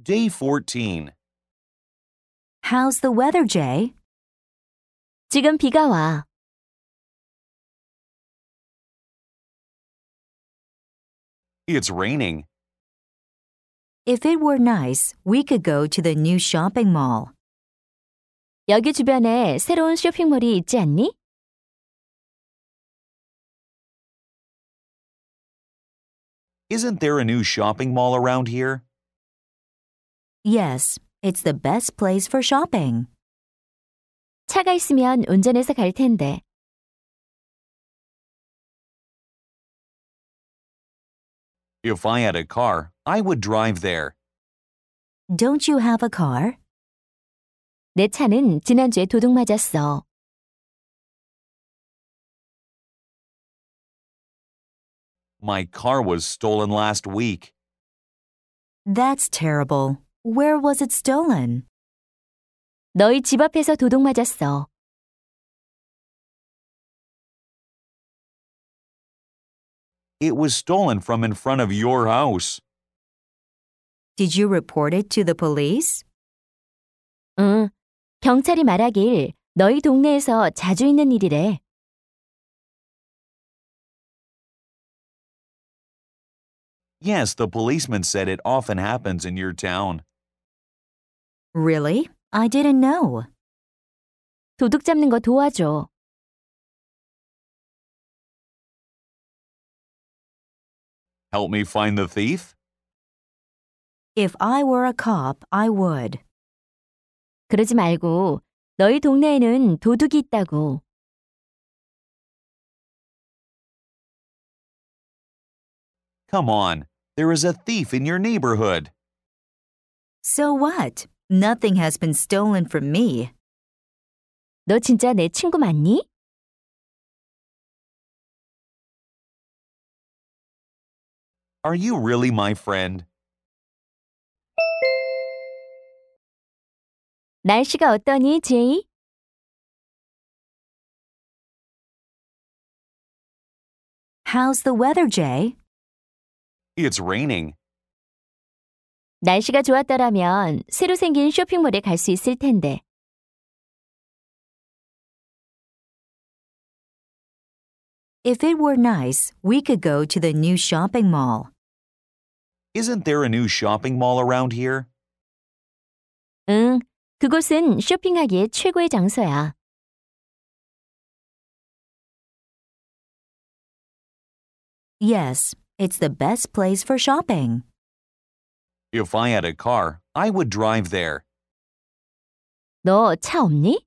Day 14. How's the weather, Jay? 지금 비가 와. It's raining. If it were nice, we could go to the new shopping mall. 여기 주변에 새로운 쇼핑몰이 있지 않니? Isn't there a new shopping mall around here? Yes, it's the best place for shopping. 차가 있으면 운전해서 갈 텐데. If I had a car, I would drive there. Don't you have a car? 내 차는 지난주에 도둑 맞았어. My car was stolen last week. That's terrible. Where was it stolen? 너희 집 앞에서 도둑 맞았어. It was stolen from in front of your house. Did you report it to the police? 응, 경찰이 말하길 너희 동네에서 자주 있는 일이래. Yes, the policeman said it often happens in your town. Really? I didn't know. 도둑 잡는 거 도와줘. Help me find the thief? If I were a cop, I would. 그러지 말고 너희 동네에는 도둑이 있다고. Come on, there is a thief in your neighborhood. So what? Nothing has been stolen from me. 너 진짜 내 친구 맞니? Are you really my friend? 날씨가 어떠니, 제이? How's the weather, Jay? It's raining. 날씨가 좋았더라면 새로 생긴 쇼핑몰에 갈 수 있을 텐데. If it were nice, we could go to the new shopping mall. Isn't there a new shopping mall around here? 응, 그곳은 쇼핑하기에 최고의 장소야. Yes, it's the best place for shopping. If I had a car, I would drive there. 너 차 없니?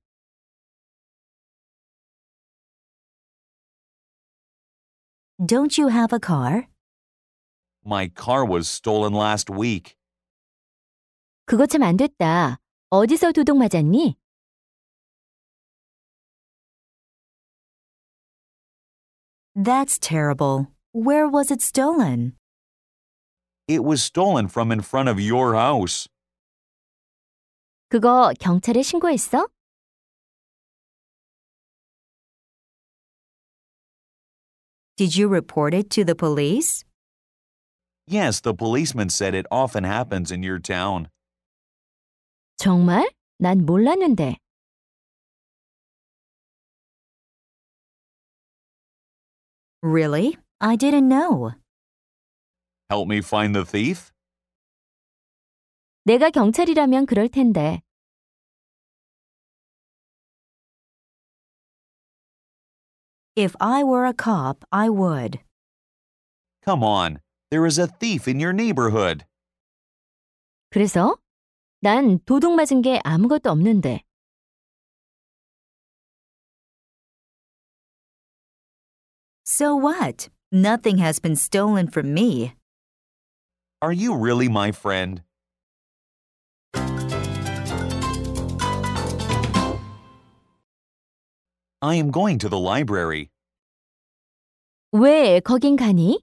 Don't you have a car? My car was stolen last week. 그거 참 안 됐다. 어디서 도둑 맞았니? That's terrible. Where was it stolen? It was stolen from in front of your house. 그거 경찰에 신고했어? Did you report it to the police? Yes, the policeman said it often happens in your town. 정말? 난 몰랐는데. Really? I didn't know. Help me find the thief? 내가 경찰이라면 그럴 텐데. If I were a cop, I would. Come on, there is a thief in your neighborhood. 그래서? 난 도둑 맞은 게 아무것도 없는데. So what? Nothing has been stolen from me. Are you really my friend? I am going to the library. 왜 거긴 가니?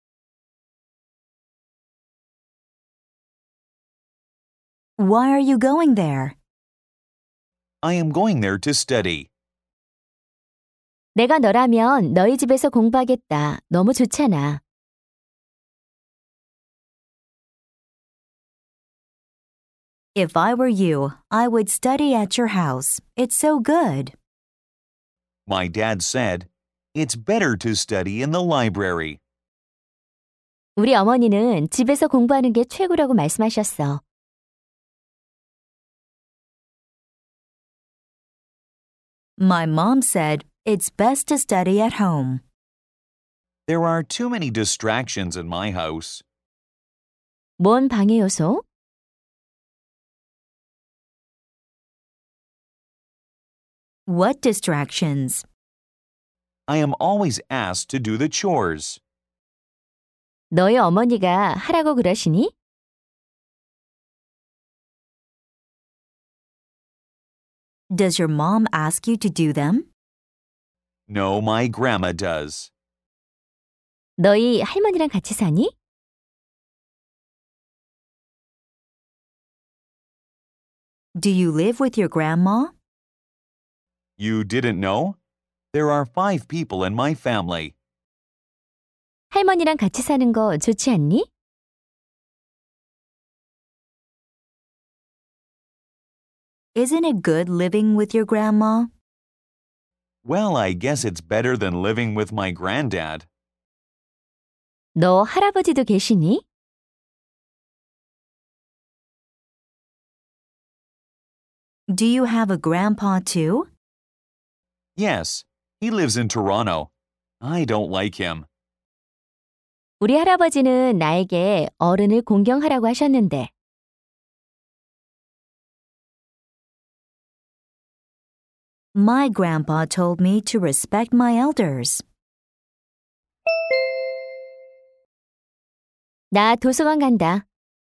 Why are you going there? I am going there to study. 내가 너라면 너희 집에서 공부하겠다. 너무 좋잖아. If I were you, I would study at your house. It's so good. My dad said, it's better to study in the library. 우리 어머니는 집에서 공부하는 게 최고라고 말씀하셨어. My mom said, it's best to study at home. There are too many distractions in my house. 뭔 방해 요소? What distractions? I am always asked to do the chores. 너희 어머니가 하라고 그러시니? Does your mom ask you to do them? No, my grandma does. 너희 할머니랑 같이 사니? Do you live with your grandma? You didn't know? There are 5 people in my family. 할머니랑 같이 사는 거 좋지 않니? Isn't it good living with your grandma? Well, I guess it's better than living with my granddad. 너 할아버지도 계시니? Do you have a grandpa too? Yes, he lives in Toronto. I don't like him. 우리 할아버지는 나에게 어른을 공경하라고 하셨는데 My grandpa told me to respect my elders. 나 도서관 간다.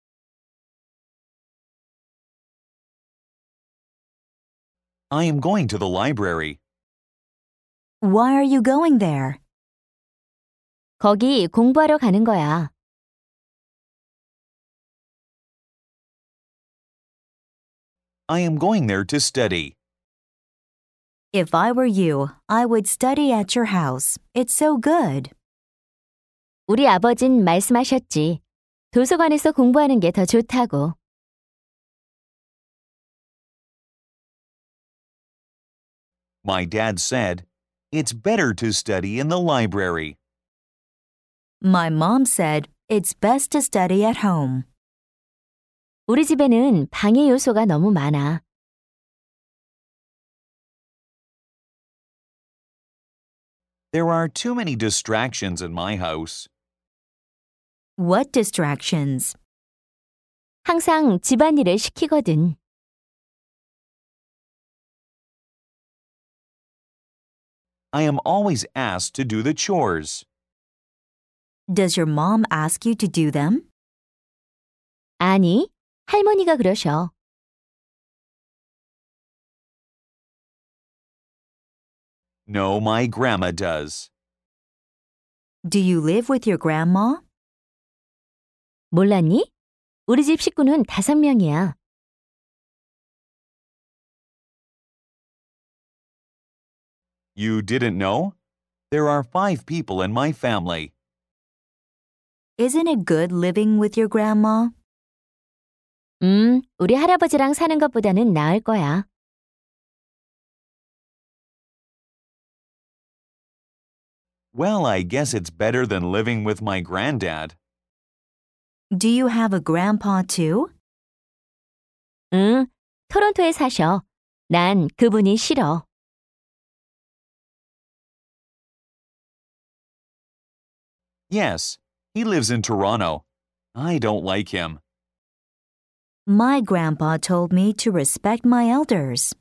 I am going to the library. Why are you going there? 거기 공부하러 가는 거야. I am going there to study. If I were you, I would study at your house. It's so good. 우리 아버진 말씀하셨지. 도서관에서 공부하는 게 더 좋다고. My dad said, it's better to study in the library. My mom said, it's best to study at home. 우리 집에는 방해 요소가 너무 많아. There are too many distractions in my house. What distractions? 항상 집안일을 시키거든. I am always asked to do the chores. Does your mom ask you to do them? 아니, 할머니가 그러셔. No, my grandma does. Do you live with your grandma? 몰랐니? 우리 집 식구는 5명이야. You didn't know? There are 5 people in my family. Isn't it good living with your grandma? 우리 할아버지랑 사는 것보다는 나을 거야. Well, I guess it's better than living with my granddad. Do you have a grandpa too? 응, 토론토에 사셔. 난 그분이 싫어. Yes, he lives in Toronto. I don't like him. My grandpa told me to respect my elders.